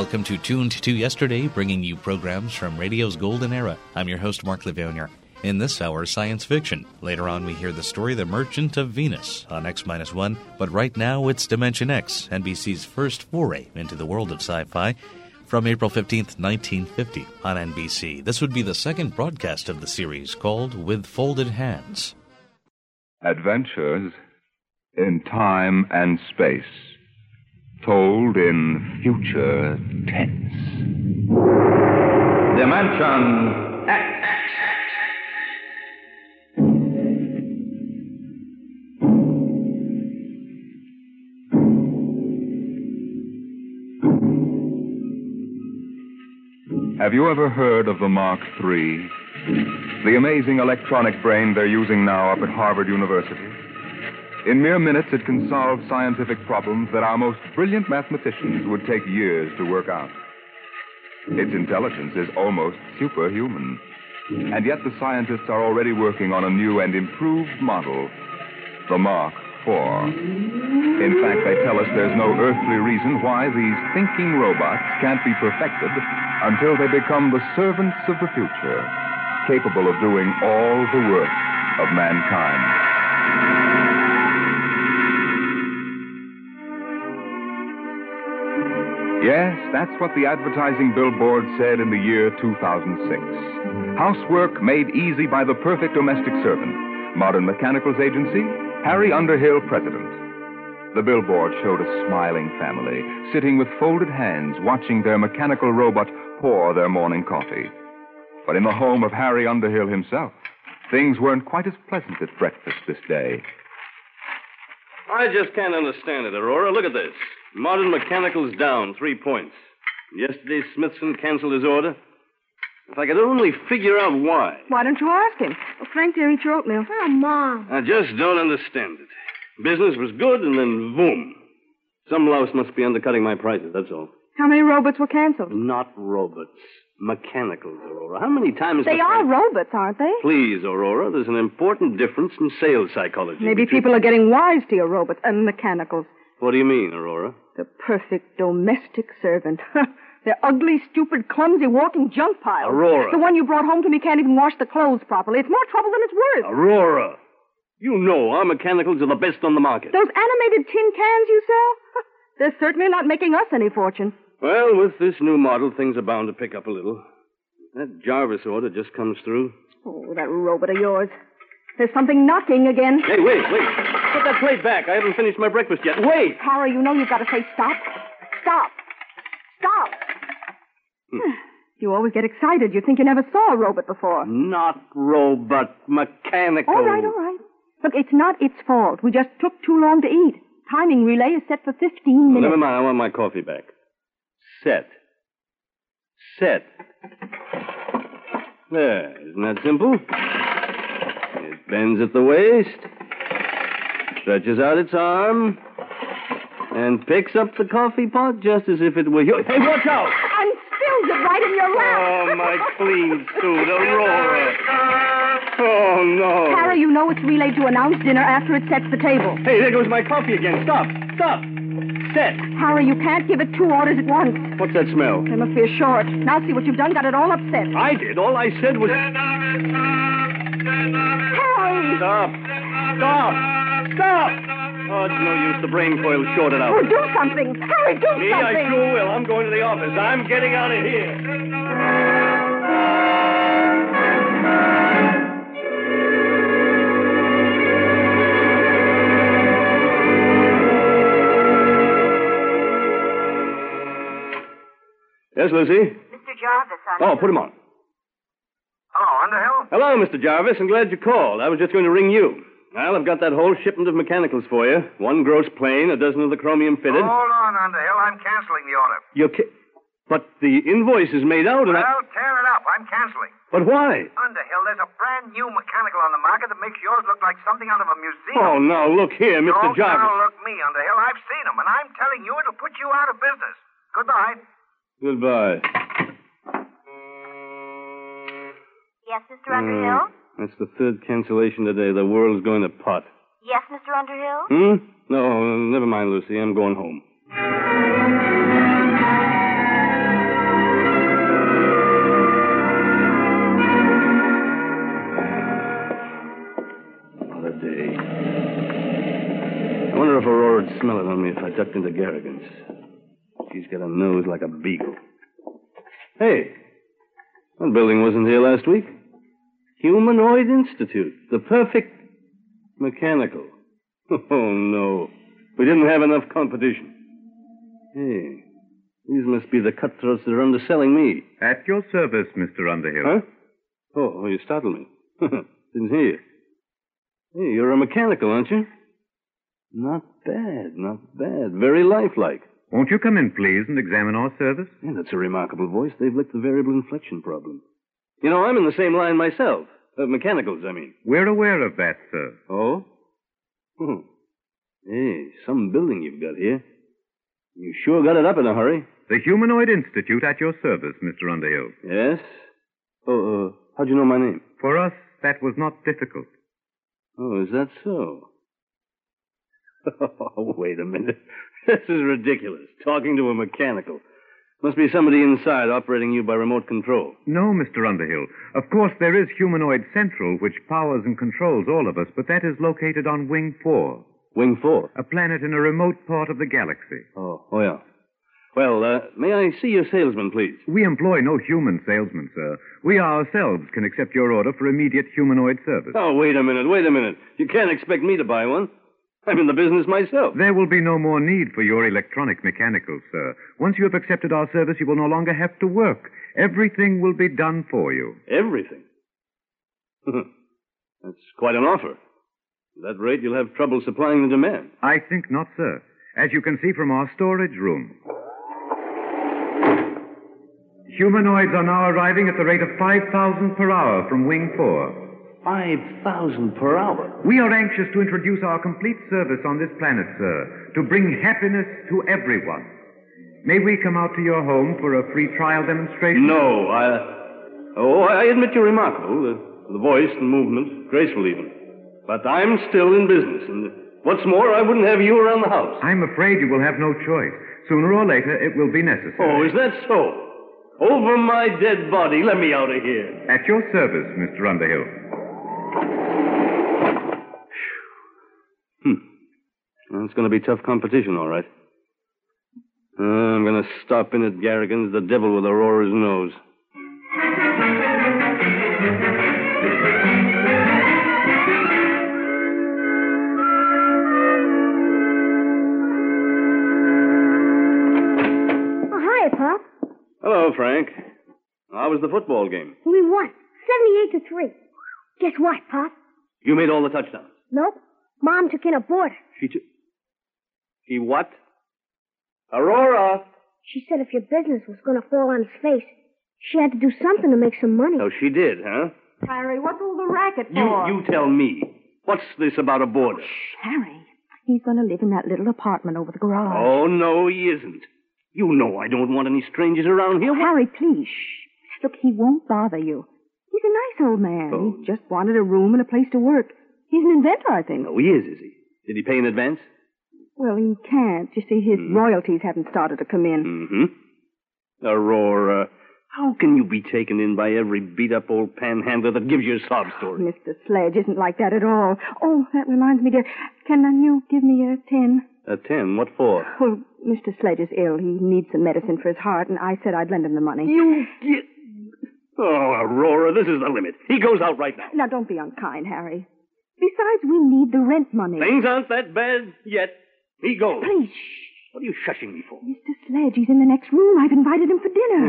welcome to Tuned to Yesterday, bringing you programs from radio's golden era. I'm your host, Mark Levonier. In this hour, science fiction. Later on, we hear the story The Merchant of Venus on X-1. But right now, it's Dimension X, NBC's first foray into the world of sci-fi, from April 15th, 1950 on NBC. This would be the second broadcast of the series, called With Folded Hands. Adventures in time and space, told in future tense. Dimension X. Have you ever heard of the Mark III? The amazing electronic brain they're using now up at Harvard University? In mere minutes, it can solve scientific problems that our most brilliant mathematicians would take years to work out. Its intelligence is almost superhuman. And yet the scientists are already working on a new and improved model, the Mark IV. In fact, they tell us there's no earthly reason why these thinking robots can't be perfected until they become the servants of the future, capable of doing all the work of mankind. Yes, that's what the advertising billboard said in the year 2006. Housework made easy by the perfect domestic servant. Modern Mechanicals Agency, Harry Underhill, president. The billboard showed a smiling family sitting with folded hands watching their mechanical robot pour their morning coffee. But in the home of Harry Underhill himself, things weren't quite as pleasant at breakfast this day. I just can't understand it, Aurora. Look at this. Modern Mechanical's down 3 points. Yesterday, Smithson canceled his order. If I could only figure out why. Why don't you ask him? Well, Frank, there, eat your oatmeal. Oh, Mom. I just don't understand it. Business was good, and then boom. Some louse must be undercutting my prices, that's all. How many robots were canceled? Not robots. Mechanicals, Aurora. How many times... They are robots, aren't they? Please, Aurora, there's an important difference in sales psychology. Maybe people are getting wise to your robots and mechanicals. What do you mean, Aurora? The perfect domestic servant. They're ugly, stupid, clumsy, walking junk piles. Aurora. The one you brought home to me can't even wash the clothes properly. It's more trouble than it's worth. Aurora. You know our mechanicals are the best on the market. Those animated tin cans you sell? They're certainly not making us any fortune. Well, with this new model, things are bound to pick up a little. That Jarvis order just comes through. Oh, that robot of yours. There's something knocking again. Hey, wait. Put that plate back. I haven't finished my breakfast yet. Wait! Harry, you know you've got to say stop. Stop. Stop. You always get excited. You think you never saw a robot before. Not robot, mechanical. All right. Look, it's not its fault. We just took too long to eat. Timing relay is set for 15 minutes. Never mind. I want my coffee back. Set. There. Isn't that simple? It bends at the waist, stretches out its arm, and picks up the coffee pot just as if it were yours. Hey, watch out! And spills it right in your lap. Oh, my clean suit, Aurora. Oh, no. Harry, you know it's relayed to announce dinner after it sets the table. Hey, there goes my coffee again. Stop. Set. Harry, you can't give it 2 orders at once. What's that smell? They must be a short. Now see what you've done. Got it all upset. I did. All I said was... Harry! Stop. Oh, it's no use. The brain coil's shorted out. Oh, do something. Harry, do something. I sure will. I'm going to the office. I'm getting out of here. Yes, Lucy? Mr. Jarvis, Oh, put him on. Hello, Underhill? Hello, Mr. Jarvis. I'm glad you called. I was just going to ring you. Well, I've got that whole shipment of mechanicals for you. 1 gross plane, 12 of the chromium fitted. Hold on, Underhill. I'm canceling the order. But the invoice is made out and Well, tear it up. I'm canceling. But why? Underhill, there's a brand new mechanical on the market that makes yours look like something out of a museum. Oh, now, look here, Mr. Don't Jarvis. now look me, Underhill. I've seen them, and I'm telling you it'll put you out of business. Goodbye. Goodbye. Yes, Mr. Underhill? That's the 3rd cancellation today. The world's going to pot. Yes, Mr. Underhill? No, never mind, Lucy. I'm going home. Wonder if Aurora'd smell it on me if I ducked into Garrigan's. She's got a nose like a beagle. Hey, that building wasn't here last week. Humanoid Institute. The perfect mechanical. Oh, no. We didn't have enough competition. Hey, these must be the cutthroats that are underselling me. At your service, Mr. Underhill. Huh? Oh, you startled me. Didn't hear you. Hey, you're a mechanical, aren't you? Not bad, not bad. Very lifelike. Won't you come in, please, and examine our service? Yeah, that's a remarkable voice. They've licked the variable inflection problem. You know, I'm in the same line myself. Mechanicals, I mean. We're aware of that, sir. Oh? Hey, some building you've got here. You sure got it up in a hurry. The Humanoid Institute at your service, Mr. Underhill. Yes? Oh, how'd you know my name? For us, that was not difficult. Oh, is that so? Oh, wait a minute. This is ridiculous. Talking to a mechanical. Must be somebody inside operating you by remote control. No, Mr. Underhill. Of course, there is Humanoid Central, which powers and controls all of us, but that is located on Wing 4. Wing 4? A planet in a remote part of the galaxy. Oh, yeah. Well, may I see your salesman, please? We employ no human salesman, sir. We ourselves can accept your order for immediate humanoid service. Oh, wait a minute. You can't expect me to buy one. I'm in the business myself. There will be no more need for your electronic mechanicals, sir. Once you have accepted our service, you will no longer have to work. Everything will be done for you. Everything? That's quite an offer. At that rate, you'll have trouble supplying the demand. I think not, sir. As you can see from our storage room. Humanoids are now arriving at the rate of 5,000 per hour from Wing 4. 5,000 per hour? We are anxious to introduce our complete service on this planet, sir, to bring happiness to everyone. May we come out to your home for a free trial demonstration? No, I admit you're remarkable. The voice, the movement, graceful even. But I'm still in business, and what's more, I wouldn't have you around the house. I'm afraid you will have no choice. Sooner or later, it will be necessary. Oh, is that so? Over my dead body, let me out of here. At your service, Mr. Underhill. Well, it's going to be tough competition, all right. I'm going to stop in at Garrigan's, the devil with Aurora's nose. Oh, hi, Pop. Hello, Frank. How was the football game? We won. 78-3. Guess what, Pop? You made all the touchdowns. Nope. Mom took in a boarder. She what? Aurora! She said if your business was going to fall on its face, she had to do something to make some money. So she did, huh? Harry, what's all the racket for? You tell me. What's this about a boarder? Harry, he's going to live in that little apartment over the garage. Oh, no, he isn't. You know I don't want any strangers around here. Harry, please, shh. Look, he won't bother you. He's a nice old man. Oh. He just wanted a room and a place to work. He's an inventor, I think. Oh, he is he? Did he pay in advance? Well, he can't. You see, his royalties haven't started to come in. Mm-hmm. Aurora, how can you be taken in by every beat-up old panhandler that gives you a sob story? Mr. Sledge isn't like that at all. Oh, that reminds me, dear. Can you give me a 10? A 10? What for? Well, Mr. Sledge is ill. He needs some medicine for his heart, and I said I'd lend him the money. You get... Oh, Aurora, this is the limit. He goes out right now. Now, don't be unkind, Harry. Besides, we need the rent money. Things aren't that bad yet. He goes. Please, shh. What are you shushing me for? Mr. Sledge, he's in the next room. I've invited him for dinner.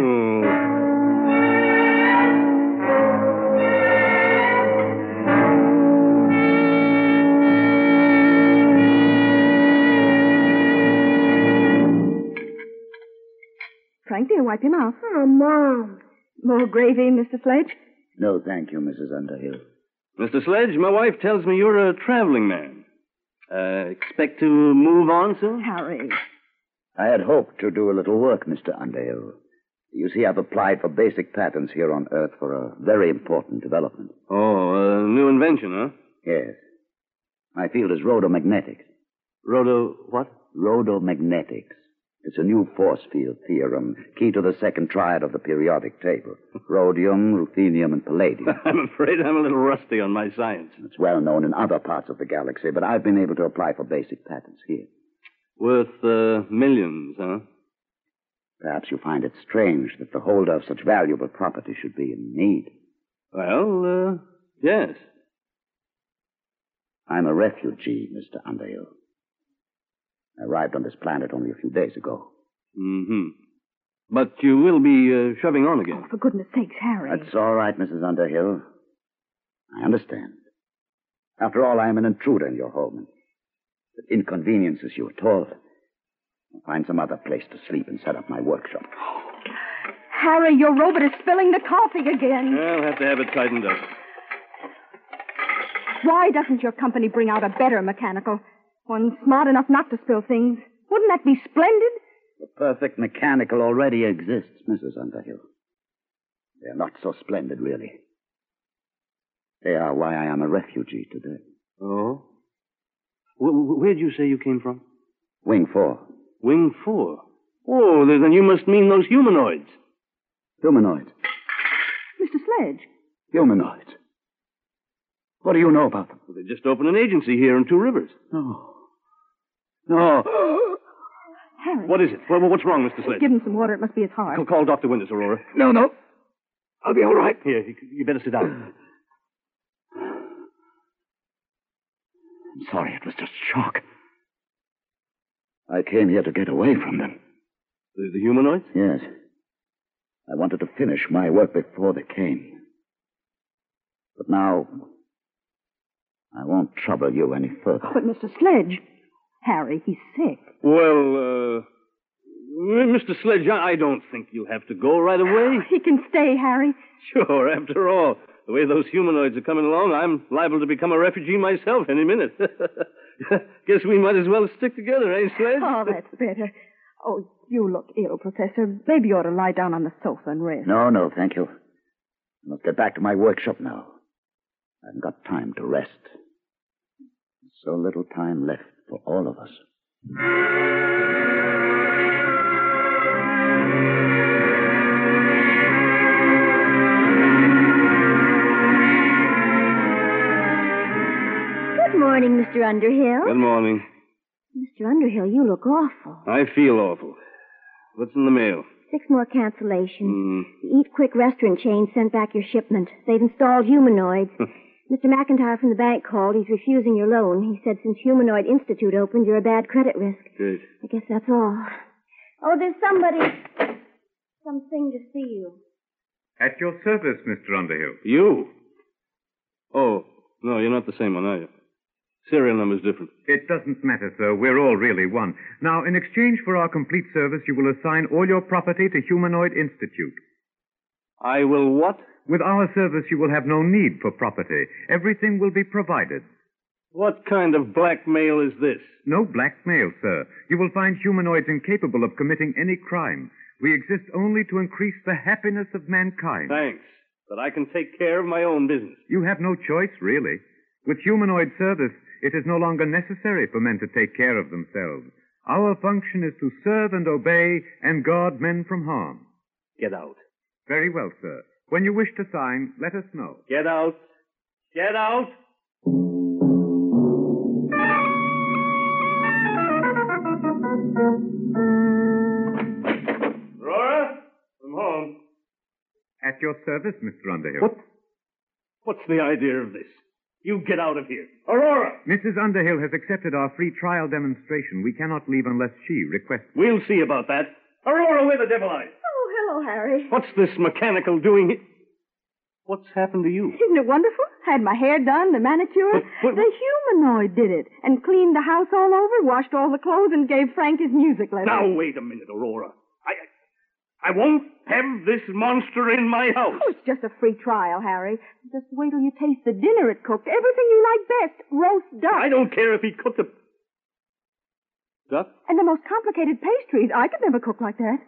Frank, dear, wipe your mouth. Oh, Mom. More gravy, Mr. Sledge? No, thank you, Mrs. Underhill. Mr. Sledge, my wife tells me you're a traveling man. Expect to move on soon? Harry. I had hoped to do a little work, Mr. Underhill. You see, I've applied for basic patents here on Earth for a very important development. Oh, a new invention, huh? Yes. My field is rhodomagnetics. What? Rhodomagnetics. It's a new force field theorem, key to the second triad of the periodic table. Rhodium, ruthenium, and palladium. I'm afraid I'm a little rusty on my science. It's well known in other parts of the galaxy, but I've been able to apply for basic patents here. Worth millions, huh? Perhaps you find it strange that the holder of such valuable property should be in need. Well, yes. I'm a refugee, Mr. Underhill. I arrived on this planet only a few days ago. Mm-hmm. But you will be shoving on again. Oh, for goodness sakes, Harry. That's all right, Mrs. Underhill. I understand. After all, I am an intruder in your home. And if it inconveniences you at all, I'll find some other place to sleep and set up my workshop. Harry, your robot is spilling the coffee again. I'll have to have it tightened up. Why doesn't your company bring out a better mechanical? One smart enough not to spill things. Wouldn't that be splendid? The perfect mechanical already exists, Mrs. Underhill. They're not so splendid, really. They are why I am a refugee today. Oh? Where'd you say you came from? Wing 4. Wing 4? Oh, then you must mean those humanoids. Humanoids? Mr. Sledge. Humanoids? What do you know about them? Well, they just opened an agency here in Two Rivers. No. Harry. What is it? What's wrong, Mr. Sledge? Give him some water. It must be his heart. Call Dr. Winters, Aurora. No. I'll be all right. Here, you better sit down. I'm sorry. It was just shock. I came here to get away from them. The humanoids? Yes. I wanted to finish my work before they came. But now, I won't trouble you any further. But, Mr. Sledge, Harry, he's sick. Well, Mr. Sledge, I don't think you'll have to go right away. He can stay, Harry. Sure, after all, the way those humanoids are coming along, I'm liable to become a refugee myself any minute. Guess we might as well stick together, eh, Sledge? Oh, that's better. Oh, you look ill, Professor. Maybe you ought to lie down on the sofa and rest. No, thank you. I must get back to my workshop now. I haven't got time to rest. There's so little time left for all of us. Good morning, Mr. Underhill. Good morning. Mr. Underhill, you look awful. I feel awful. What's in the mail? 6 more cancellations. The Eat Quick restaurant chain sent back your shipment. They've installed humanoids. Mr. McIntyre from the bank called. He's refusing your loan. He said since Humanoid Institute opened, you're a bad credit risk. Good. I guess that's all. Oh, there's something to see you. At your service, Mr. Underhill. You? Oh, no, you're not the same one, are you? Serial number's different. It doesn't matter, sir. We're all really one. Now, in exchange for our complete service, you will assign all your property to Humanoid Institute. I will what? With our service, you will have no need for property. Everything will be provided. What kind of blackmail is this? No blackmail, sir. You will find humanoids incapable of committing any crime. We exist only to increase the happiness of mankind. Thanks, but I can take care of my own business. You have no choice, really. With humanoid service, it is no longer necessary for men to take care of themselves. Our function is to serve and obey and guard men from harm. Get out. Very well, sir. When you wish to sign, let us know. Get out. Get out. Aurora, I'm home. At your service, Mr. Underhill. What's the idea of this? You get out of here. Aurora! Mrs. Underhill has accepted our free trial demonstration. We cannot leave unless she requests it. We'll see about that. Aurora, where the devil are you? Oh, hello, Harry. What's this mechanical doing here? What's happened to you? Isn't it wonderful? Had my hair done, the manicure. But- The humanoid did it. And cleaned the house all over, washed all the clothes, and gave Frank his music lesson. Now, wait a minute, Aurora. I won't have this monster in my house. Oh, it's just a free trial, Harry. Just wait till you taste the dinner it cooked. Everything you like best. Roast duck. I don't care if he cooked a... Duck? And the most complicated pastries. I could never cook like that.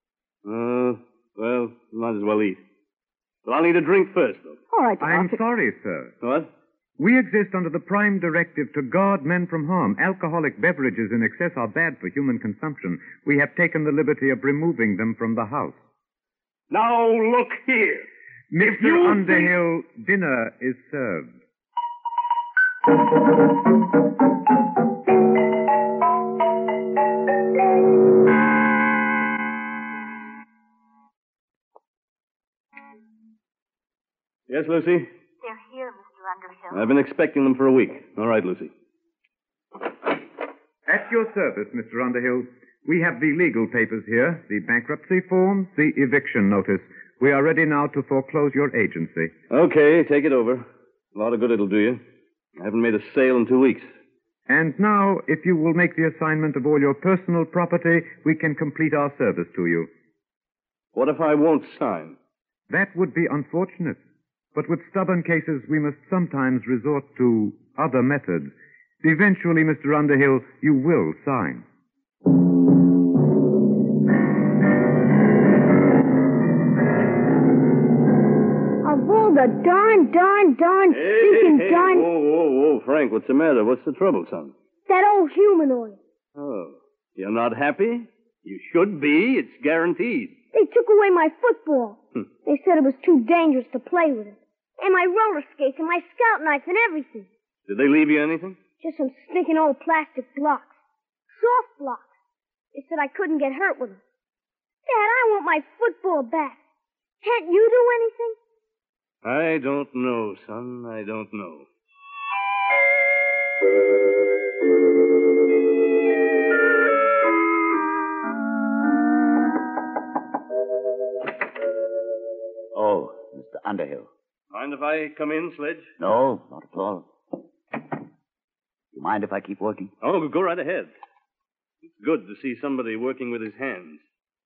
Well, might as well eat. But I'll need a drink first, though. All right, I'm sorry, sir. What? We exist under the prime directive to guard men from harm. Alcoholic beverages in excess are bad for human consumption. We have taken the liberty of removing them from the house. Now look here. Mr. Underhill, dinner is served. Yes, Lucy? They're here, Mr. Underhill. I've been expecting them for a week. All right, Lucy. At your service, Mr. Underhill. We have the legal papers here, the bankruptcy form, the eviction notice. We are ready now to foreclose your agency. Okay, take it over. A lot of good it'll do you. I haven't made a sale in 2 weeks. And now, if you will make the assignment of all your personal property, we can complete our service to you. What if I won't sign? That would be unfortunate. But with stubborn cases, we must sometimes resort to other methods. Eventually, Mr. Underhill, you will sign. Of all the darn, stinking darn... Whoa, Frank, what's the matter? What's the trouble, son? That old humanoid. Oh, you're not happy? You should be. It's guaranteed. They took away my football. They said it was too dangerous to play with it. And my roller skates and my scout knife and everything. Did they leave you anything? Just some stinking old plastic blocks. Soft blocks. They said I couldn't get hurt with them. Dad, I want my football back. Can't you do anything? I don't know, son. I don't know. Oh, Mr. Underhill. Mind if I come in, Sledge? No, not at all. You mind if I keep working? Oh, go right ahead. It's good to see somebody working with his hands.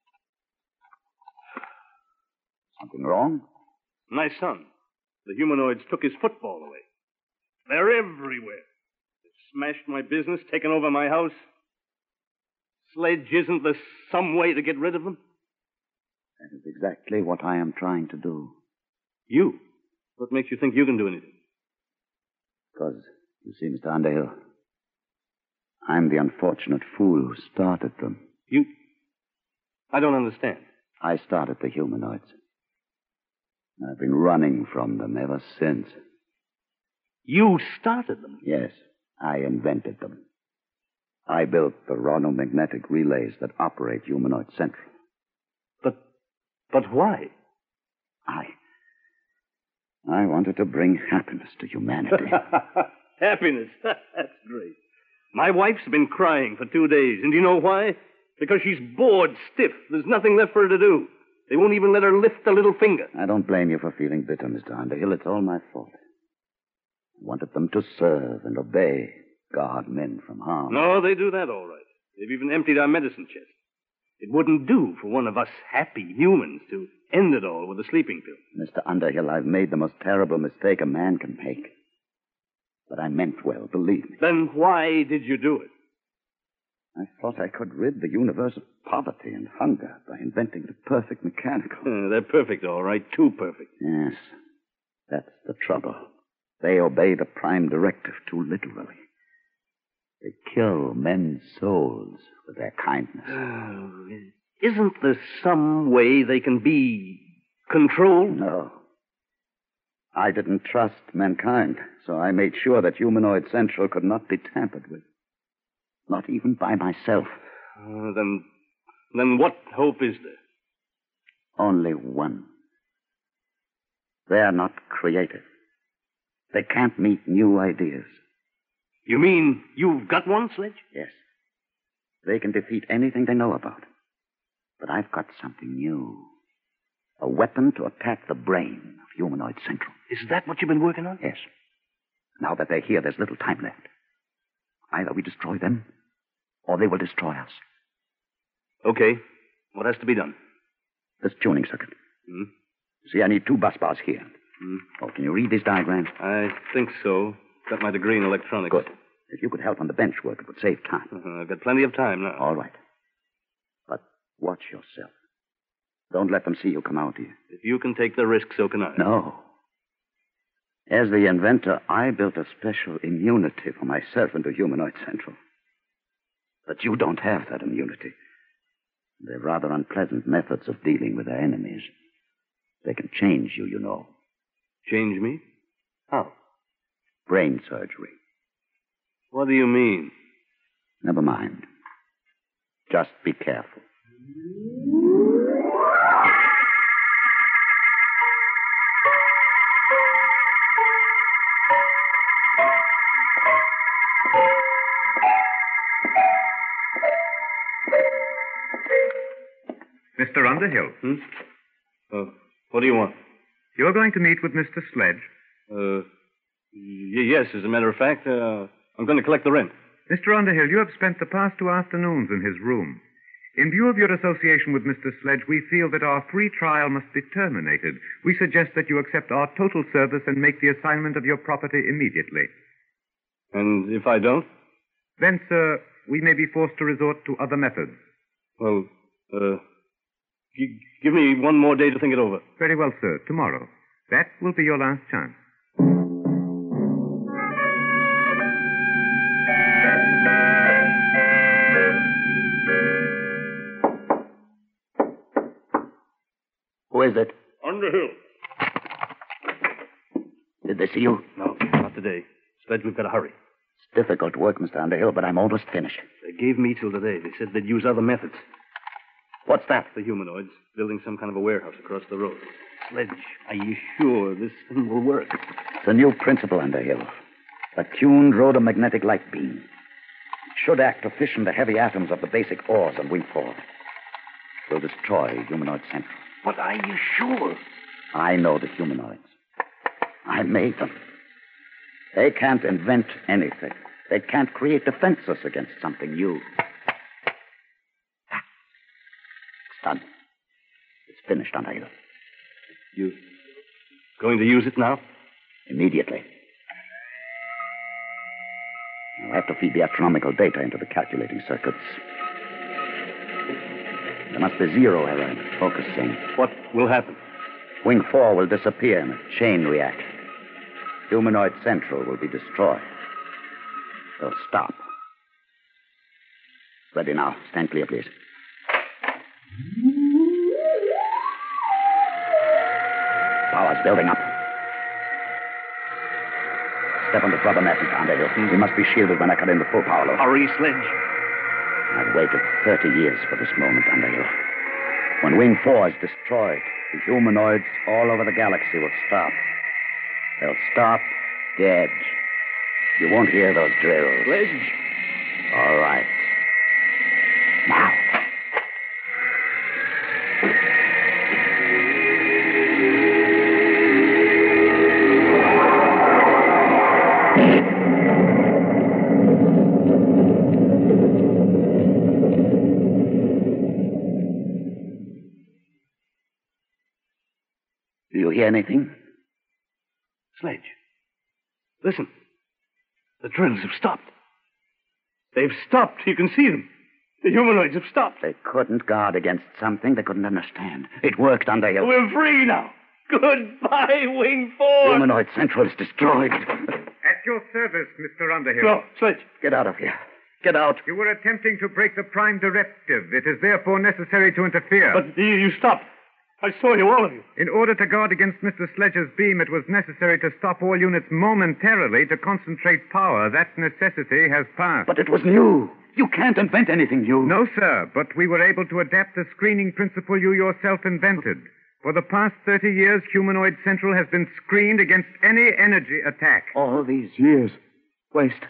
Something wrong? My son. The humanoids took his football away. They're everywhere. They've smashed my business, taken over my house. Sledge, isn't there some way to get rid of them? That is exactly what I am trying to do. You? What makes you think you can do anything? Because, you see, Mr. Underhill, I'm the unfortunate fool who started them. You? I don't understand. I started the humanoids. I've been running from them ever since. You started them? Yes, I invented them. I built the ronomagnetic relays that operate Humanoid Central. But why? I wanted to bring happiness to humanity. Happiness? That's great. My wife's been crying for 2 days, and do you know why? Because she's bored stiff. There's nothing left for her to do. They won't even let her lift a little finger. I don't blame you for feeling bitter, Mr. Underhill. It's all my fault. I wanted them to serve and obey, guard men from harm. No, they do that all right. They've even emptied our medicine chest. It wouldn't do for one of us happy humans to end it all with a sleeping pill. Mr. Underhill, I've made the most terrible mistake a man can make. But I meant well, believe me. Then why did you do it? I thought I could rid the universe of poverty and hunger by inventing the perfect mechanical. They're perfect, all right. Too perfect. Yes. That's the trouble. They obey the prime directive too literally. They kill men's souls with their kindness. Isn't there some way they can be controlled? No. I didn't trust mankind, so I made sure that Humanoid Central could not be tampered with. Not even by myself. Then what hope is there? Only one. They're not creative. They can't meet new ideas. You mean you've got one, Sledge? Yes. They can defeat anything they know about. But I've got something new. A weapon to attack the brain of Humanoid Central. Is that what you've been working on? Yes. Now that they're here, there's little time left. Either we destroy them, or they will destroy us. Okay. What has to be done? This tuning circuit. See, I need 2 bus bars here. Oh, can you read these diagrams? I think so. Got my degree in electronics. Good. If you could help on the bench work, it would save time. I've got plenty of time now. All right. But watch yourself. Don't let them see you come out here. If you can take the risk, so can I. No. As the inventor, I built a special immunity for myself into Humanoid Central. But you don't have that immunity. They're rather unpleasant methods of dealing with their enemies. They can change you, you know. Change me? How? Brain surgery. What do you mean? Never mind. Just be careful. Mr. Underhill. What do you want? You're going to meet with Mr. Sledge. Yes, as a matter of fact, I'm going to collect the rent. Mr. Underhill, you have spent the past 2 afternoons in his room. In view of your association with Mr. Sledge, we feel that our free trial must be terminated. We suggest that you accept our total service and make the assignment of your property immediately. And if I don't? Then, sir, we may be forced to resort to other methods. Well, give me one more day to think it over. Very well, sir. Tomorrow. That will be your last chance. Who is it? Underhill. Did they see you? No, not today. Sledge, we've got to hurry. It's difficult work, Mr. Underhill, but I'm almost finished. They gave me till today. They said they'd use other methods. What's that? The humanoids building some kind of a warehouse across the road. Sledge, are you sure this thing will work? It's a new principle, Underhill. A tuned rhodomagnetic light beam. It should act to fission the heavy atoms of the basic ores on Wing 4. It will destroy Humanoid Central. But are you sure? I know the humanoids. I made them. They can't invent anything. They can't create defenses against something new. It's done. It's finished, Underhill. You going to use it now? Immediately. I'll have to feed the astronomical data into the calculating circuits. There must be zero error in the focusing. What will happen? Wing 4 will disappear in a chain reaction. Humanoid Central will be destroyed. They'll stop. Ready now. Stand clear, please. Power's building up. Step on the rubber mat, Mr. Underhill. We must be shielded when I cut in the full power load. Hurry, Sledge. I've waited 30 years for this moment, Underhill. When Wing 4 is destroyed, the humanoids all over the galaxy will stop. They'll stop dead. You won't hear those drills. Sledge. All right. Now. Do you hear anything? Sledge. Listen. The drills have stopped. They've stopped. You can see them. The humanoids have stopped. They couldn't guard against something they couldn't understand. It worked, Underhill. We're free now. Goodbye, Wing 4. Humanoid Central is destroyed. At your service, Mr. Underhill. No, Sledge. Get out of here. Get out. You were attempting to break the Prime Directive. It is therefore necessary to interfere. But you stopped. I saw you, all of you. In order to guard against Mr. Sledge's beam, it was necessary to stop all units momentarily to concentrate power. That necessity has passed. But it was new. You can't invent anything new. No, sir, but we were able to adapt the screening principle you yourself invented. For the past 30 years, Humanoid Central has been screened against any energy attack. All these years wasted.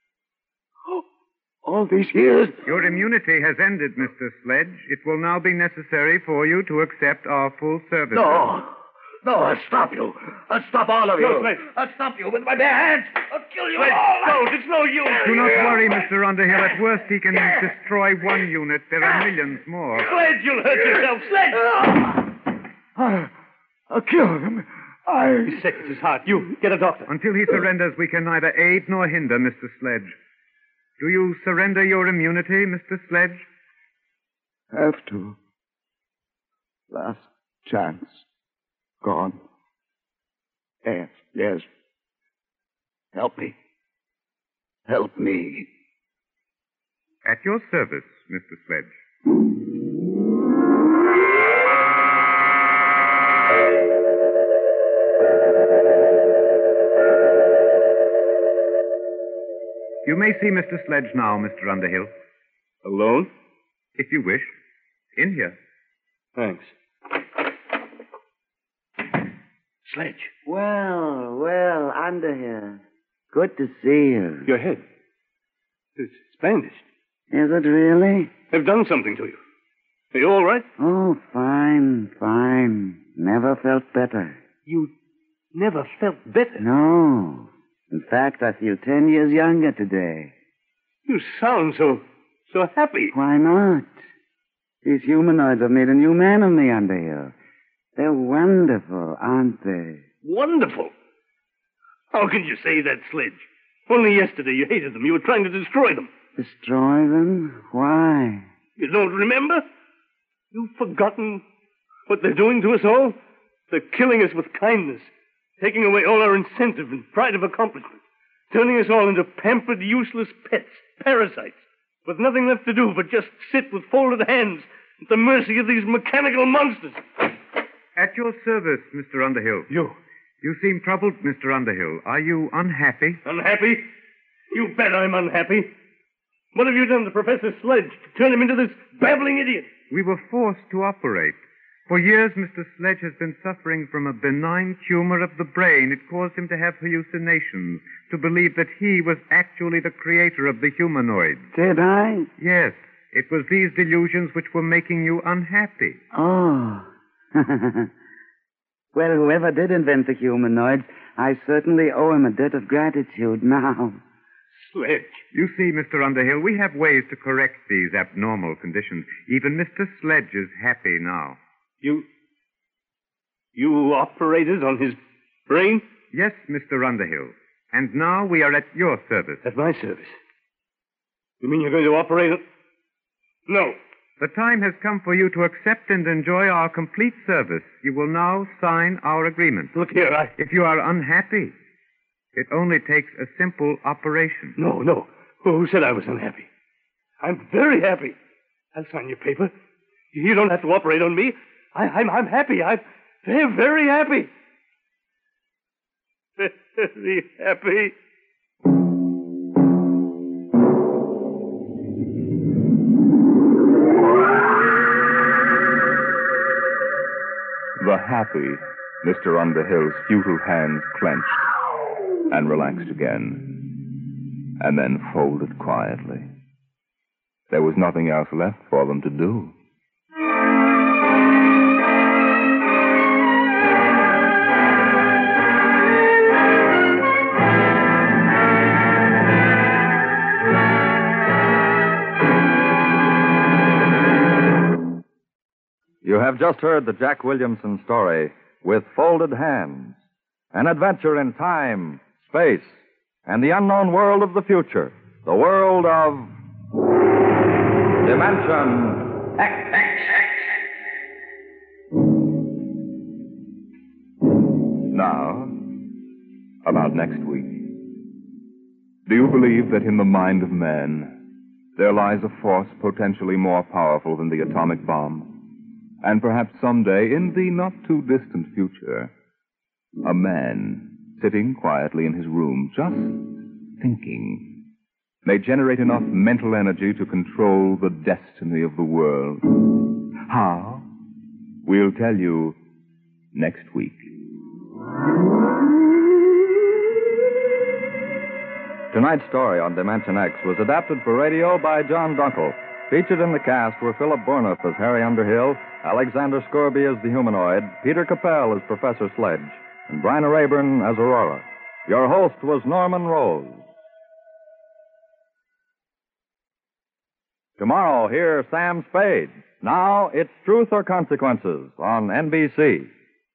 All these years? Your immunity has ended, Mr. Sledge. It will now be necessary for you to accept our full service. No, I'll stop you. I'll stop all of you. No, Sledge. I'll stop you with my bare hands. I'll kill you Sledge, all. no, it's no use. Do not worry, Mr. Underhill. At worst, he can destroy one unit. There are millions more. Sledge, you'll hurt yourself. Sledge! I'll kill him. He's sick. It's his heart. You, get a doctor. Until he surrenders, we can neither aid nor hinder Mr. Sledge. Do you surrender your immunity, Mr. Sledge? Have to. Last chance. Gone. Yes. Help me. Help me. At your service, Mr. Sledge. You may see Mr. Sledge now, Mr. Underhill. Alone? If you wish. In here. Thanks. Sledge. Well, Underhill. Good to see you. Your head. It's bandaged. Is it really? They've done something to you. Are you all right? Oh, fine. Never felt better. You never felt better? No. In fact, I feel 10 years younger today. You sound so happy. Why not? These humanoids have made a new man of me, Underhill. They're wonderful, aren't they? Wonderful? How can you say that, Sledge? Only yesterday you hated them. You were trying to destroy them. Destroy them? Why? You don't remember? You've forgotten what they're doing to us all? They're killing us with kindness, taking away all our incentive and pride of accomplishment, turning us all into pampered, useless pets, parasites, with nothing left to do but just sit with folded hands at the mercy of these mechanical monsters. At your service, Mr. Underhill. You seem troubled, Mr. Underhill. Are you unhappy? Unhappy? You bet I'm unhappy. What have you done to Professor Sledge to turn him into this babbling idiot? We were forced to operate. For years, Mr. Sledge has been suffering from a benign tumor of the brain. It caused him to have hallucinations, to believe that he was actually the creator of the humanoids. Did I? Yes. It was these delusions which were making you unhappy. Oh. Well, whoever did invent the humanoids, I certainly owe him a debt of gratitude now. Sledge. You see, Mr. Underhill, we have ways to correct these abnormal conditions. Even Mr. Sledge is happy now. You operated on his brain? Yes, Mr. Underhill. And now we are at your service. At my service? You mean you're going to operate on... No. The time has come for you to accept and enjoy our complete service. You will now sign our agreement. Look here, If you are unhappy, it only takes a simple operation. No. Who said I was unhappy? I'm very happy. I'll sign your paper. You don't have to operate on me. I'm happy. I'm very, very happy. Very happy. The happy Mr. Underhill's futile hands clenched and relaxed again, and then folded quietly. There was nothing else left for them to do. You have just heard the Jack Williamson story, With Folded Hands, an adventure in time, space, and the unknown world of the future, the world of Dimension X. Now, about next week. Do you believe that in the mind of man there lies a force potentially more powerful than the atomic bomb? And perhaps someday, in the not-too-distant future, a man sitting quietly in his room, just thinking, may generate enough mental energy to control the destiny of the world. How? We'll tell you next week. Tonight's story on Dimension X was adapted for radio by John Dunkel. Featured in the cast were Philip Bourneuf as Harry Underhill, Alexander Scorby as the humanoid, Peter Capell as Professor Sledge, and Bryna Rayburn as Aurora. Your host was Norman Rose. Tomorrow, hear Sam Spade. Now, it's Truth or Consequences on NBC.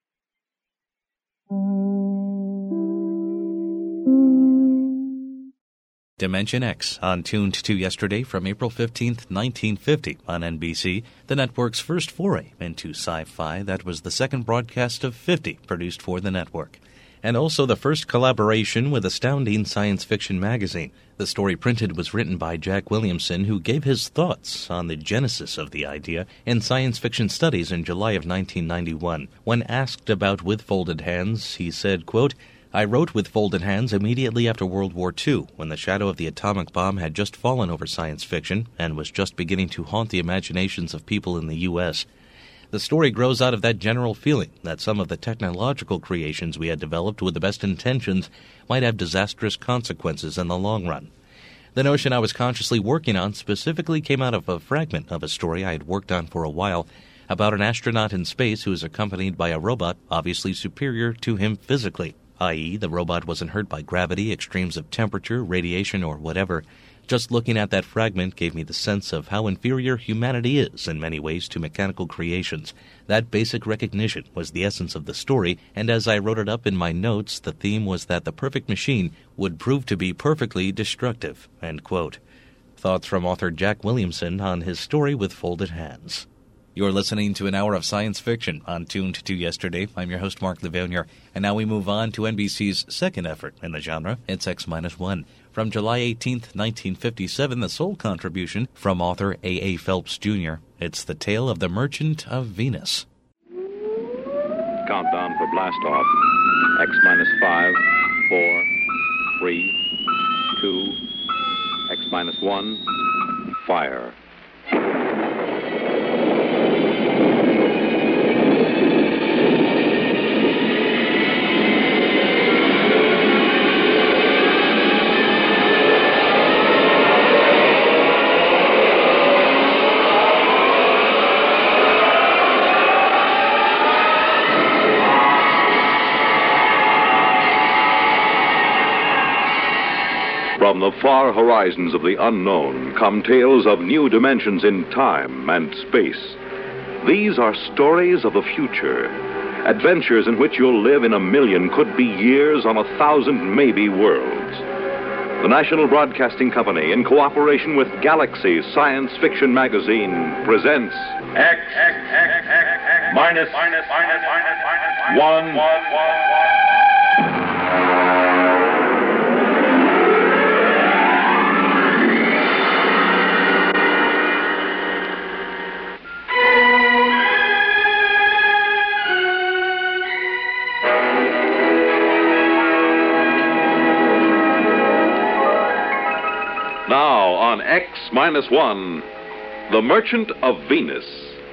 Dimension X, on Tuned to Yesterday from April 15th, 1950 on NBC, the network's first foray into sci-fi. That was the second broadcast of 50 produced for the network. and also the first collaboration with Astounding Science Fiction magazine. The story printed was written by Jack Williamson, who gave his thoughts on the genesis of the idea in Science Fiction Studies in July of 1991. When asked about With Folded Hands, he said, quote, "I wrote With Folded Hands immediately after World War II, when the shadow of the atomic bomb had just fallen over science fiction and was just beginning to haunt the imaginations of people in the U.S. The story grows out of that general feeling that some of the technological creations we had developed with the best intentions might have disastrous consequences in the long run. The notion I was consciously working on specifically came out of a fragment of a story I had worked on for a while about an astronaut in space who is accompanied by a robot obviously superior to him physically, i.e., the robot wasn't hurt by gravity, extremes of temperature, radiation, or whatever. Just looking at that fragment gave me the sense of how inferior humanity is in many ways to mechanical creations. That basic recognition was the essence of the story, and as I wrote it up in my notes, the theme was that the perfect machine would prove to be perfectly destructive." End quote. Thoughts from author Jack Williamson on his story With Folded Hands. You're listening to an hour of science fiction on Tuned to Yesterday. I'm your host, Mark Levonier, and now we move on to NBC's second effort in the genre. It's X-1. From July 18th, 1957, the sole contribution from author A.A. Phelps, Jr. It's The Tale of the Merchant of Venus. Countdown for blast off. X-5, 4, 3, 2, X-1, fire. From the far horizons of the unknown come tales of new dimensions in time and space. These are stories of the future, adventures in which you'll live in a million, could be years, on 1,000 maybe worlds. The National Broadcasting Company, in cooperation with Galaxy Science Fiction Magazine, presents X minus 1. Now on X-1, The Merchant of Venus.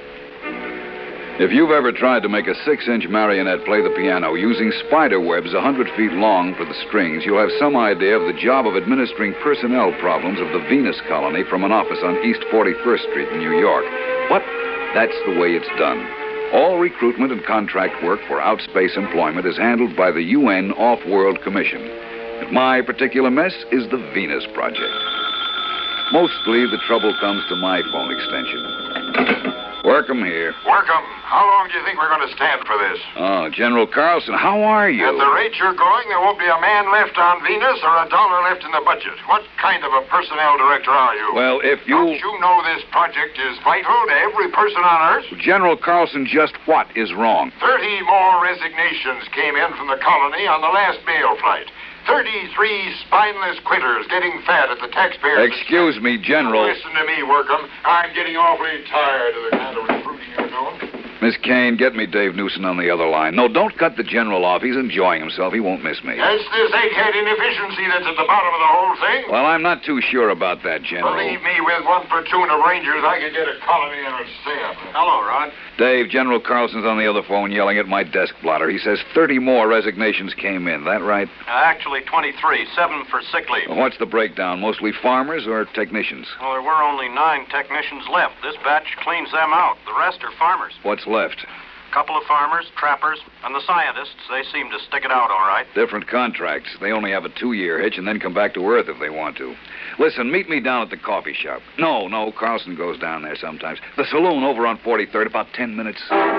If you've ever tried to make a 6-inch marionette play the piano using spider webs 100 feet long for the strings, you'll have some idea of the job of administering personnel problems of the Venus colony from an office on East 41st Street in New York. But that's the way it's done. All recruitment and contract work for outspace employment is handled by the UN Off-World Commission. And my particular mess is the Venus Project. Mostly the trouble comes to my phone extension. Workham here. Workham, how long do you think we're going to stand for this? Oh, General Carlson, how are you? At the rate you're going, there won't be a man left on Venus or a dollar left in the budget. What kind of a personnel director are you? Well, if you... Don't you know this project is vital to every person on Earth? General Carlson, just what is wrong? 30 more resignations came in from the colony on the last mail flight. 33 spineless quitters getting fat at the taxpayers. Excuse me, General. Listen to me, Workham. I'm getting awfully tired of the kind of recruiting you're doing. Miss Kane, get me Dave Newson on the other line. No, don't cut the General off. He's enjoying himself. He won't miss me. It's this egghead inefficiency that's at the bottom of the whole thing. Well, I'm not too sure about that, General. Believe me, with one platoon of Rangers, I could get a colony in a stamp. Hello, Rod. Dave, General Carlson's on the other phone yelling at my desk blotter. He says 30 more resignations came in. That right? Actually, 23. 7 for sick leave. Well, what's the breakdown? Mostly farmers or technicians? Well, there were only 9 technicians left. This batch cleans them out. The rest are farmers. What's left? Couple of farmers, trappers, and the scientists. They seem to stick it out all right. Different contracts. They only have a 2-year hitch and then come back to Earth if they want to. Listen, meet me down at the coffee shop. No, Carlson goes down there sometimes. The saloon over on 43rd, about 10 minutes.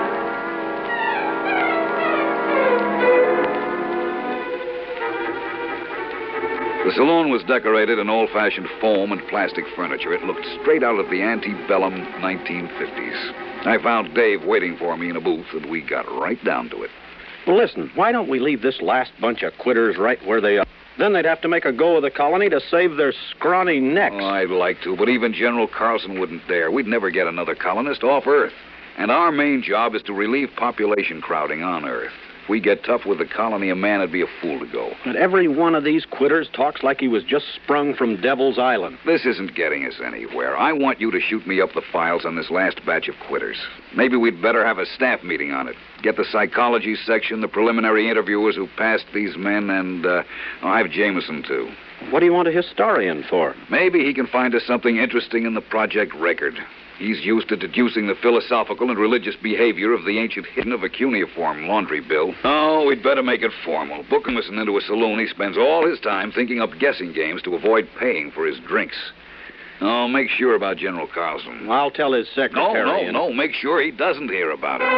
The saloon was decorated in old-fashioned foam and plastic furniture. It looked straight out of the antebellum 1950s. I found Dave waiting for me in a booth, and we got right down to it. Well, listen, why don't we leave this last bunch of quitters right where they are? Then they'd have to make a go of the colony to save their scrawny necks. Oh, I'd like to, but even General Carlson wouldn't dare. We'd never get another colonist off Earth. And our main job is to relieve population crowding on Earth. If we get tough with the colony, a man would be a fool to go. But every one of these quitters talks like he was just sprung from Devil's Island. This isn't getting us anywhere. I want you to shoot me up the files on this last batch of quitters. Maybe we'd better have a staff meeting on it. Get the psychology section, the preliminary interviewers who passed these men, and I have Jameson, too. What do you want a historian for? Maybe he can find us something interesting in the project record. He's used to deducing the philosophical and religious behavior of the ancient hidden of a cuneiform laundry bill. Oh, we'd better make it formal. Book him into a saloon. He spends all his time thinking up guessing games to avoid paying for his drinks. Oh, make sure about General Carlson. I'll tell his secretary. No. Make sure he doesn't hear about it.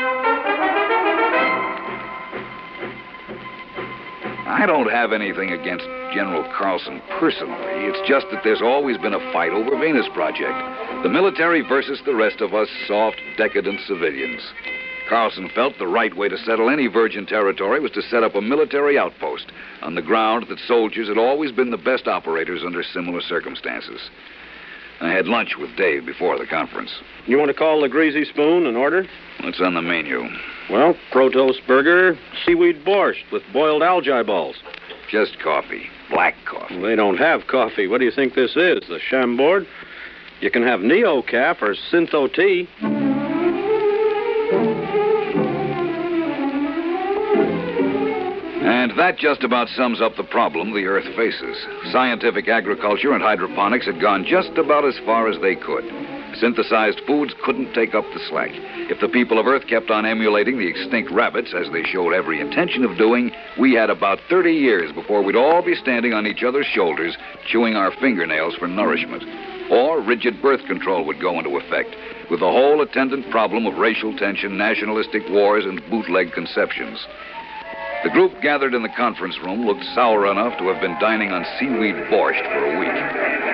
I don't have anything against General Carlson personally. It's just that there's always been a fight over Venus Project. The military versus the rest of us soft, decadent civilians. Carlson felt the right way to settle any virgin territory was to set up a military outpost on the ground that soldiers had always been the best operators under similar circumstances. I had lunch with Dave before the conference. You want to call the Greasy Spoon and order? What's on the menu? Well, Protos burger, seaweed borscht with boiled algae balls. Just coffee. Black coffee. Well, they don't have coffee. What do you think this is, the Chambord? You can have Neo-Caf or Syntho tea. And that just about sums up the problem the Earth faces. Scientific agriculture and hydroponics had gone just about as far as they could. Synthesized foods couldn't take up the slack. If the people of Earth kept on emulating the extinct rabbits, as they showed every intention of doing, we had about 30 years before we'd all be standing on each other's shoulders, chewing our fingernails for nourishment. Or rigid birth control would go into effect, with the whole attendant problem of racial tension, nationalistic wars, and bootleg conceptions. The group gathered in the conference room looked sour enough to have been dining on seaweed borscht for a week.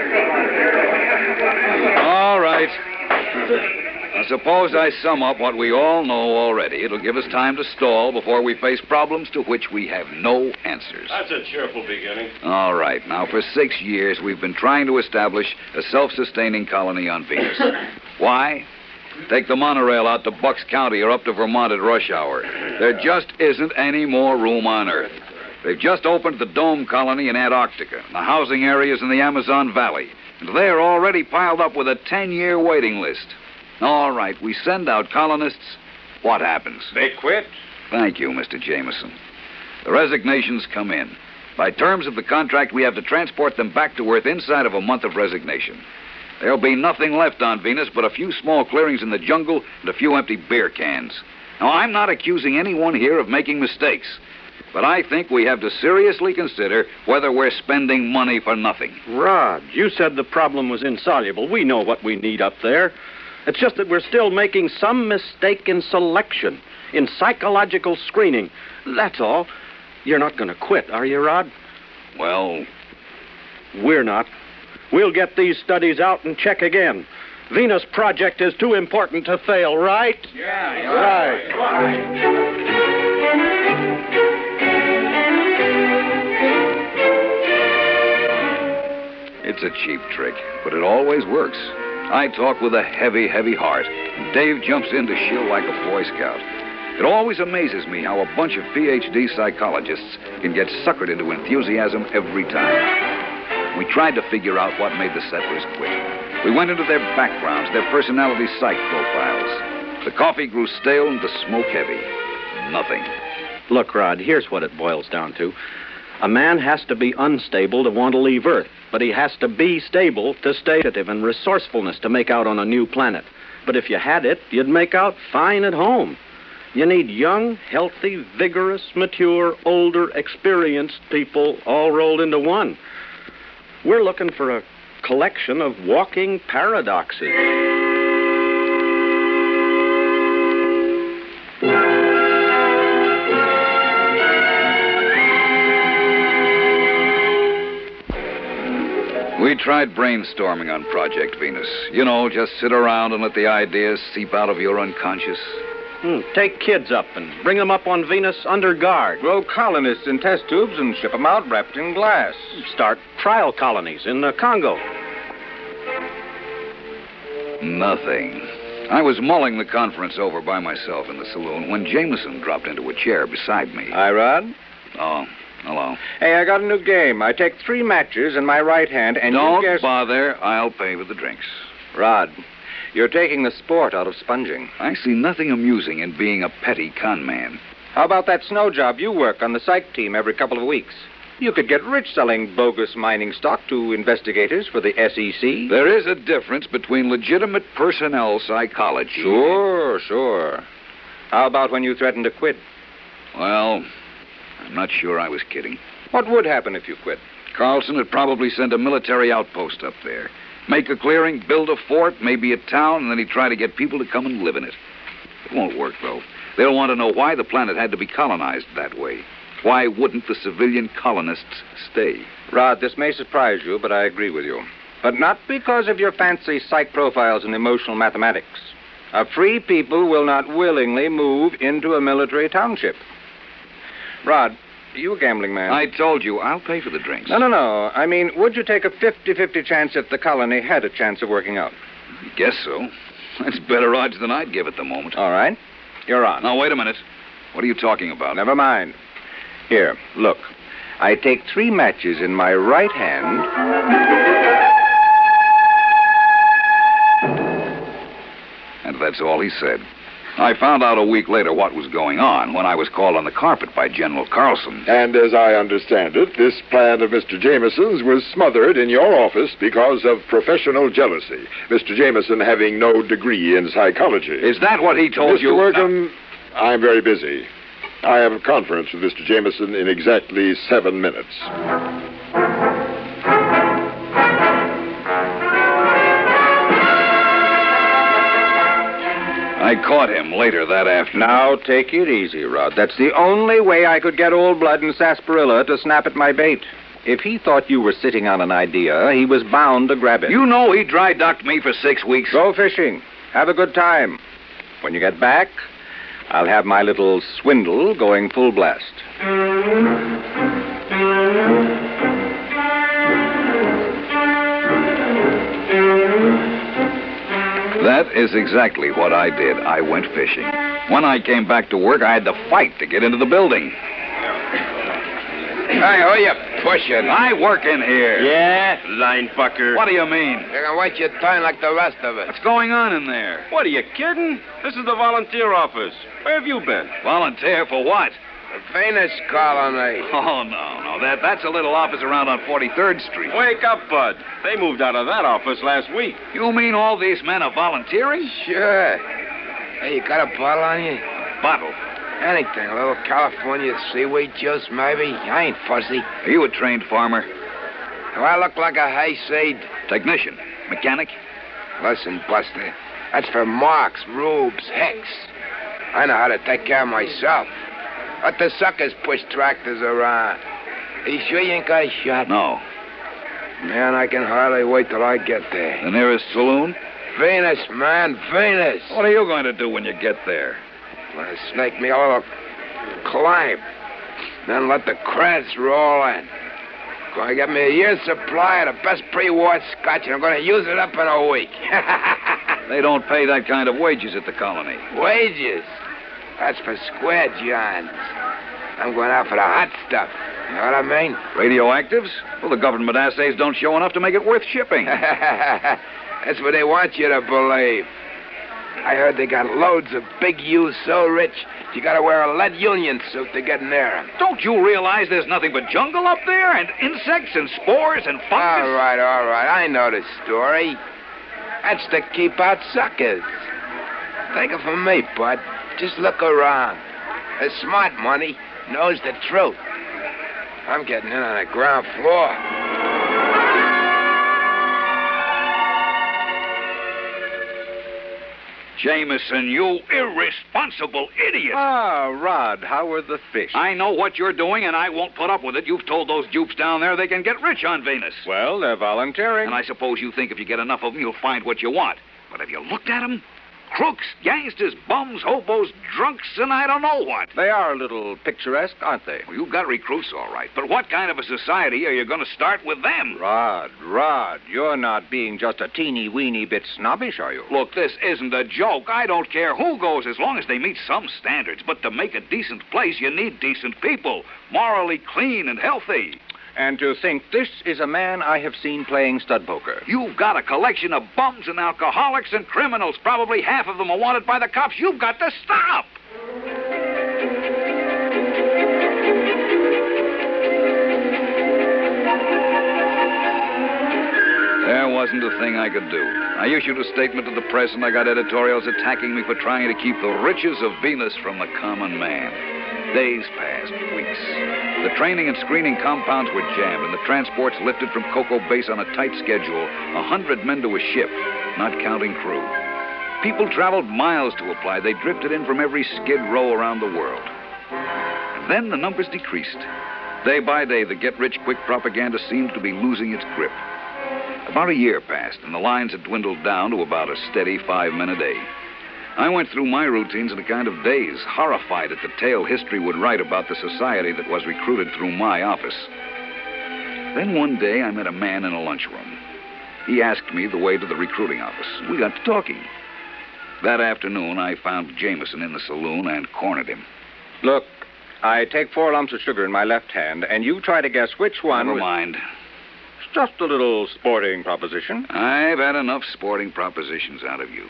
All right. I suppose I sum up what we all know already. It'll give us time to stall before we face problems to which we have no answers. That's a cheerful beginning. All right. Now, for 6 years, we've been trying to establish a self-sustaining colony on Venus. Why? Take the monorail out to Bucks County or up to Vermont at rush hour. There just isn't any more room on Earth. They've just opened the Dome Colony in Antarctica, the housing areas in the Amazon Valley, and they're already piled up with a 10-year waiting list. All right, we send out colonists. What happens? They quit. Thank you, Mr. Jameson. The resignations come in. By terms of the contract, we have to transport them back to Earth inside of a month of resignation. There'll be nothing left on Venus but a few small clearings in the jungle and a few empty beer cans. Now, I'm not accusing anyone here of making mistakes, but I think we have to seriously consider whether we're spending money for nothing. Rod, you said the problem was insoluble. We know what we need up there. It's just that we're still making some mistake in selection, in psychological screening. That's all. You're not going to quit, are you, Rod? Well, we're not. We'll get these studies out and check again. Venus Project is too important to fail, right? Yeah, right. It's a cheap trick, but it always works. I talk with a heavy, heavy heart, and Dave jumps in to shill like a Boy Scout. It always amazes me how a bunch of PhD psychologists can get suckered into enthusiasm every time. We tried to figure out what made the settlers quit. We went into their backgrounds, their personality psych profiles. The coffee grew stale and the smoke heavy. Nothing. Look, Rod, here's what it boils down to. A man has to be unstable to want to leave Earth, but he has to be stable to stay active and resourcefulness to make out on a new planet. But if you had it, you'd make out fine at home. You need young, healthy, vigorous, mature, older, experienced people all rolled into one. We're looking for a collection of walking paradoxes. We tried brainstorming on Project Venus. You know, just sit around and let the ideas seep out of your unconscious. Take kids up and bring them up on Venus under guard. Grow colonists in test tubes and ship them out wrapped in glass. Start trial colonies in the Congo. Nothing. I was mulling the conference over by myself in the saloon when Jameson dropped into a chair beside me. Hi, Rod. Oh, hello. Hey, I got a new game. I take 3 matches in my right hand and Don't you guess... bother. I'll pay for the drinks. Rod, you're taking the sport out of sponging. I see nothing amusing in being a petty con man. How about that snow job you work on the psych team every couple of weeks? You could get rich selling bogus mining stock to investigators for the SEC. There is a difference between legitimate personnel psychology. Sure. How about when you threatened to quit? Well, I'm not sure I was kidding. What would happen if you quit? Carlson would probably send a military outpost up there. Make a clearing, build a fort, maybe a town, and then he'd try to get people to come and live in it. It won't work, though. They'll want to know why the planet had to be colonized that way. Why wouldn't the civilian colonists stay? Rod, this may surprise you, but I agree with you. But not because of your fancy psych profiles and emotional mathematics. A free people will not willingly move into a military township. Rod, you a gambling man? I told you, I'll pay for the drinks. No. I mean, would you take a 50-50 chance that the colony had a chance of working out? I guess so. That's better odds than I'd give at the moment. All right. You're on. Now, wait a minute. What are you talking about? Never mind. Here, look. I take 3 matches in my right hand. And that's all he said. I found out a week later what was going on when I was called on the carpet by General Carlson. And as I understand it, this plan of Mr. Jameson's was smothered in your office because of professional jealousy. Mr. Jameson having no degree in psychology. Is that what he told you? Mr. Workham, I'm very busy. I have a conference with Mr. Jameson in exactly 7 minutes. I caught him later that afternoon. Now, take it easy, Rod. That's the only way I could get Old Blood and Sarsaparilla to snap at my bait. If he thought you were sitting on an idea, he was bound to grab it. You know he dry-docked me for 6 weeks. Go fishing. Have a good time. When you get back, I'll have my little swindle going full blast. That is exactly what I did. I went fishing. When I came back to work, I had to fight to get into the building. Hey, who you pushing? I work in here. Yeah? Line fucker. What do you mean? You're gonna wait your turn like the rest of us. What's going on in there? What, are you kidding? This is the volunteer office. Where have you been? Volunteer for what? The Venus colony. Oh, no. That's a little office around on 43rd Street. Wake up, Bud. They moved out of that office last week. You mean all these men are volunteering? Sure. Hey, you got a bottle on you? Bottle? Anything. A little California seaweed juice, maybe. I ain't fussy. Are you a trained farmer? Do I look like a hayseed? Technician? Mechanic? Listen, Buster. That's for marks, rubes, hicks. I know how to take care of myself. Let the suckers push tractors around. Are you sure you ain't got a shot? No. Man, I can hardly wait till I get there. The nearest saloon? Venus, man, Venus. What are you going to do when you get there? I'm going to snake me a little climb. Then let the creds roll in. Going to get me a year's supply of the best pre-war scotch, and I'm going to use it up in a week. They don't pay that kind of wages at the colony. Wages? That's for square johns. I'm going out for the hot stuff. You know what I mean? Radioactives? Well, the government assays don't show enough to make it worth shipping. That's what they want you to believe. I heard they got loads of big U's so rich, you got to wear a lead union suit to get near them. Don't you realize there's nothing but jungle up there? And insects and spores and fungus? All right. I know the story. That's to keep out suckers. Take it from me, bud. Just look around. The smart money knows the truth. I'm getting in on the ground floor. Jameson, you irresponsible idiot. Ah, Rod, how are the fish? I know what you're doing, and I won't put up with it. You've told those dupes down there they can get rich on Venus. Well, they're volunteering. And I suppose you think if you get enough of them, you'll find what you want. But have you looked at them? crooks, gangsters, bums, hobos, drunks, and I don't know what. They are a little picturesque, aren't they? Well, you've got recruits, all right. But what kind of a society are you going to start with them? Rod, you're not being just a teeny-weeny bit snobbish, are you? Look, this isn't a joke. I don't care who goes as long as they meet some standards. But to make a decent place, you need decent people, morally clean and healthy. And to think this is a man I have seen playing stud poker. You've got a collection of bums and alcoholics and criminals. Probably half of them are wanted by the cops. You've got to stop. There wasn't a thing I could do. I issued a statement to the press, and I got editorials attacking me for trying to keep the riches of Venus from the common man. Days passed, weeks. The training and screening compounds were jammed, and the transports lifted from Cocoa Base on a tight schedule, 100 men to a ship, not counting crew. People traveled miles to apply. They drifted in from every skid row around the world. And then the numbers decreased. Day by day, the get-rich-quick propaganda seemed to be losing its grip. About a year passed, and the lines had dwindled down to about a steady 5 men a day. I went through my routines in a kind of daze, horrified at the tale history would write about the society that was recruited through my office. Then one day I met a man in a lunchroom. He asked me the way to the recruiting office. We got to talking. That afternoon, I found Jameson in the saloon and cornered him. Look, I take 4 lumps of sugar in my left hand, and you try to guess which one... Never mind. It's just a little sporting proposition. I've had enough sporting propositions out of you.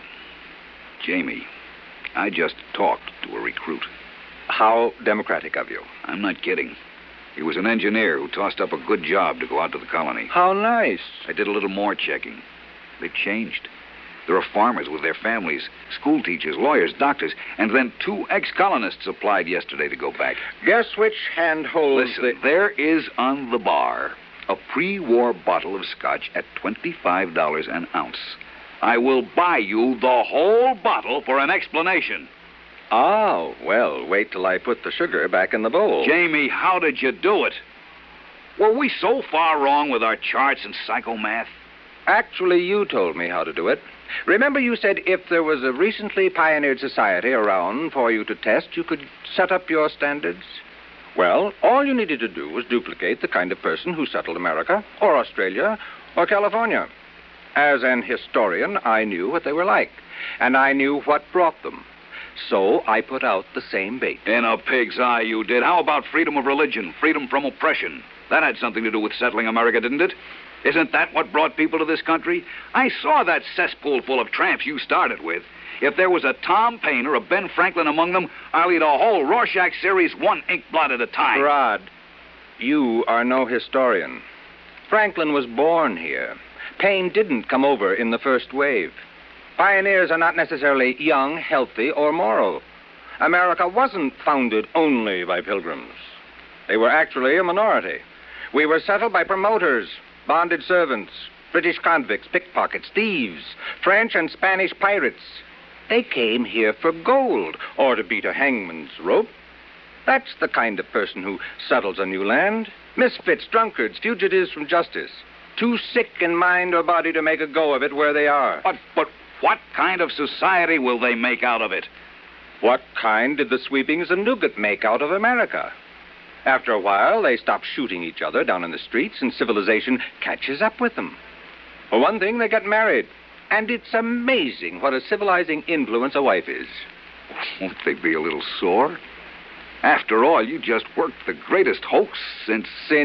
Jamie, I just talked to a recruit. How democratic of you. I'm not kidding. He was an engineer who tossed up a good job to go out to the colony. How nice. I did a little more checking. They've changed. There are farmers with their families, school teachers, lawyers, doctors, and then 2 ex-colonists applied yesterday to go back. Guess which hand holds there is on the bar a pre-war bottle of scotch at $25 an ounce. I will buy you the whole bottle for an explanation. Oh, well, wait till I put the sugar back in the bowl. Jamie, how did you do it? Were we so far wrong with our charts and psychomath? Actually, you told me how to do it. Remember you said if there was a recently pioneered society around for you to test, you could set up your standards? Well, all you needed to do was duplicate the kind of person who settled America, or Australia, or California. As an historian, I knew what they were like, and I knew what brought them. So I put out the same bait. In a pig's eye, you did. How about freedom of religion, freedom from oppression? That had something to do with settling America, didn't it? Isn't that what brought people to this country? I saw that cesspool full of tramps you started with. If there was a Tom Paine or a Ben Franklin among them, I'll eat a whole Rorschach series 1 ink blot at a time. Rod, you are no historian. Franklin was born here. Paine didn't come over in the first wave. Pioneers are not necessarily young, healthy, or moral. America wasn't founded only by pilgrims. They were actually a minority. We were settled by promoters, bonded servants, British convicts, pickpockets, thieves, French and Spanish pirates. They came here for gold or to beat a hangman's rope. That's the kind of person who settles a new land. Misfits, drunkards, fugitives from justice. Too sick in mind or body to make a go of it where they are. But what kind of society will they make out of it? What kind did the sweepings and Newgate make out of America? After a while, they stop shooting each other down in the streets, and civilization catches up with them. For one thing, they get married. And it's amazing what a civilizing influence a wife is. Won't they be a little sore? After all, you just worked the greatest hoax since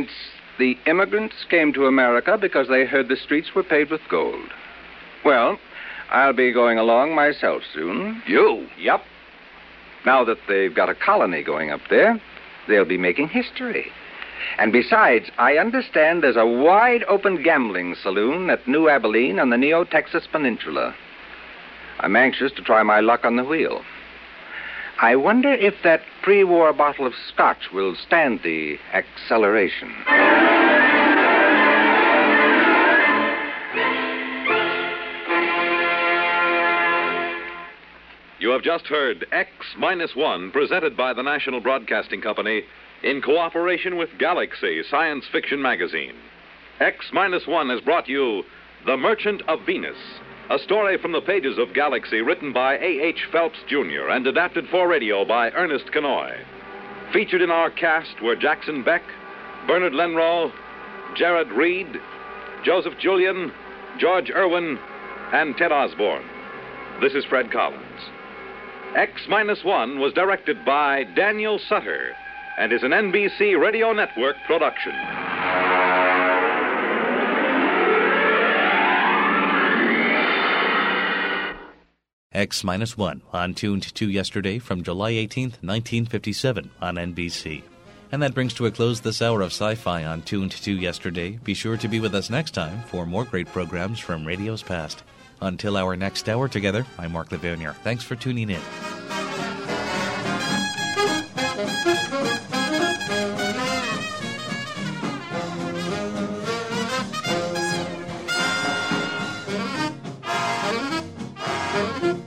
the immigrants came to America because they heard the streets were paved with gold. Well, I'll be going along myself soon. You? Yep. Now that they've got a colony going up there, they'll be making history. And besides, I understand there's a wide-open gambling saloon at New Abilene on the Neo-Texas Peninsula. I'm anxious to try my luck on the wheel. I wonder if that pre-war bottle of scotch will stand the acceleration. You have just heard X-1, presented by the National Broadcasting Company in cooperation with Galaxy Science Fiction Magazine. X-1 has brought you The Merchant of Venus, A story from the pages of Galaxy written by A.H. Phelps, Jr. and adapted for radio by Ernest Kenoy. Featured in our cast were Jackson Beck, Bernard Lenroll, Jared Reed, Joseph Julian, George Irwin, and Ted Osborne. This is Fred Collins. X-1 was directed by Daniel Sutter and is an NBC Radio Network production. X-1 on Tuned to Yesterday from July 18th, 1957 on NBC. And that brings to a close this hour of Sci-Fi on Tuned to Yesterday. Be sure to be with us next time for more great programs from radio's past. Until our next hour together, I'm Mark Levonier. Thanks for tuning in. Thank you.